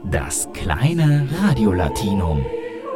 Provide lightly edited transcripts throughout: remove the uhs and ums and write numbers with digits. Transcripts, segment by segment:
Das kleine Radiolatinum.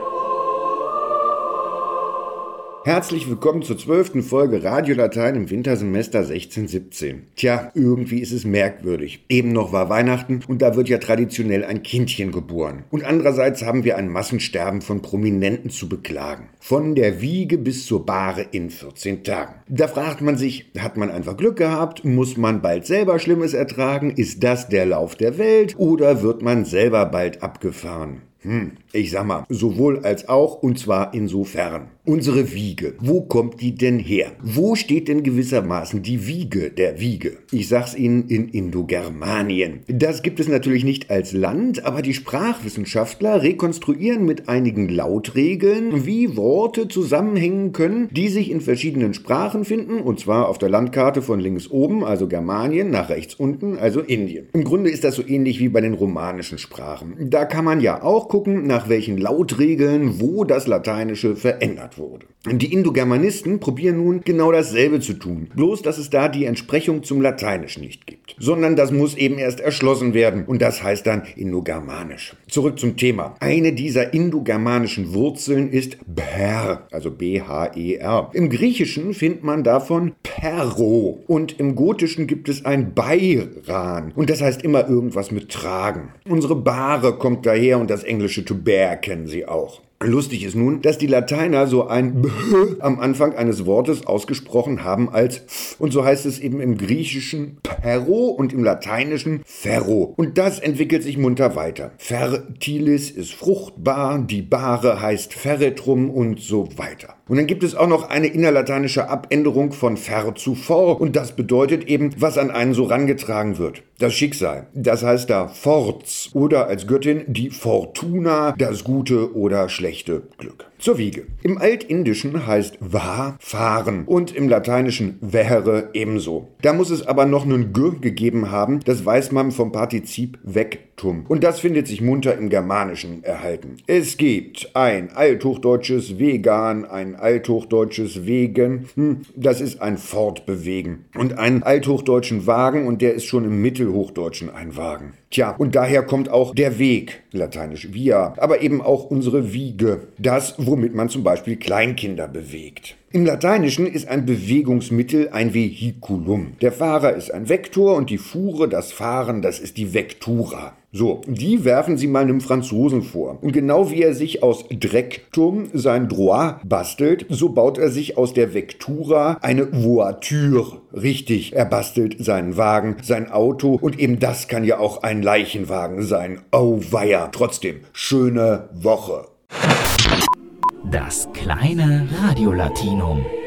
Herzlich willkommen zur 12. Folge Radiolatein im Wintersemester 16/17. Tja, irgendwie ist es merkwürdig. Eben noch war Weihnachten und da wird ja traditionell ein Kindchen geboren. Und andererseits haben wir ein Massensterben von Prominenten zu beklagen. Von der Wiege bis zur Bahre in 14 Tagen. Da fragt man sich, hat man einfach Glück gehabt? Muss man bald selber Schlimmes ertragen? Ist das der Lauf der Welt? Oder wird man selber bald abgefahren? Ich sag mal, sowohl als auch, und zwar insofern. Unsere Wiege, wo kommt die denn her? Wo steht denn gewissermaßen die Wiege der Wiege? Ich sag's Ihnen, in Indogermanien. Das gibt es natürlich nicht als Land, aber die Sprachwissenschaftler rekonstruieren mit einigen Lautregeln, wie Worte zusammenhängen können, die sich in verschiedenen Sprachen finden, und zwar auf der Landkarte von links oben, also Germanien, nach rechts unten, also Indien. Im Grunde ist das so ähnlich wie bei den romanischen Sprachen. Da kann man ja auch gucken, nach welchen Lautregeln wo das Lateinische verändert wurde. Die Indogermanisten probieren nun genau dasselbe zu tun, bloß dass es da die Entsprechung zum Lateinischen nicht gibt, sondern das muss eben erst erschlossen werden und das heißt dann Indogermanisch. Zurück zum Thema. Eine dieser indogermanischen Wurzeln ist Ber, also B-H-E-R. Im Griechischen findet man davon Pero und im Gotischen gibt es ein Beiran und das heißt immer irgendwas mit tragen. Unsere Bahre kommt daher und das englische to bear kennen Sie auch. Lustig ist nun, dass die Lateiner so ein B am Anfang eines Wortes ausgesprochen haben als F. Und so heißt es eben im Griechischen Pero und im Lateinischen Ferro. Und das entwickelt sich munter weiter. Fertilis ist fruchtbar, die Bahre heißt Ferretrum und so weiter. Und dann gibt es auch noch eine innerlateinische Abänderung von fer zu for. Und das bedeutet eben, was an einen so rangetragen wird. Das Schicksal. Das heißt da Forz oder als Göttin die Fortuna, das gute oder schlechte Glück. Zur Wiege. Im Altindischen heißt va fahren und im Lateinischen wäre ebenso. Da muss es aber noch einen G gegeben haben, das weiß man vom Partizip vectum. Und das findet sich munter im Germanischen erhalten. Es gibt ein althochdeutsches vegan, ein althochdeutsches wegen, das ist ein Fortbewegen. Und einen althochdeutschen Wagen und der ist schon im Mittelhochdeutschen ein Wagen. Tja, und daher kommt auch der Weg, lateinisch via, aber eben auch unsere Wiege, das, womit man zum Beispiel Kleinkinder bewegt. Im Lateinischen ist ein Bewegungsmittel ein Vehiculum. Der Fahrer ist ein Vektor und die Fuhre, das Fahren, das ist die Vectura. So, die werfen Sie mal einem Franzosen vor. Und genau wie er sich aus Drectum sein Droit bastelt, so baut er sich aus der Vectura eine Voiture. Richtig, er bastelt seinen Wagen, sein Auto und eben das kann ja auch ein Leichenwagen sein. Oh weia, trotzdem, schöne Woche. Das kleine Radiolatinum.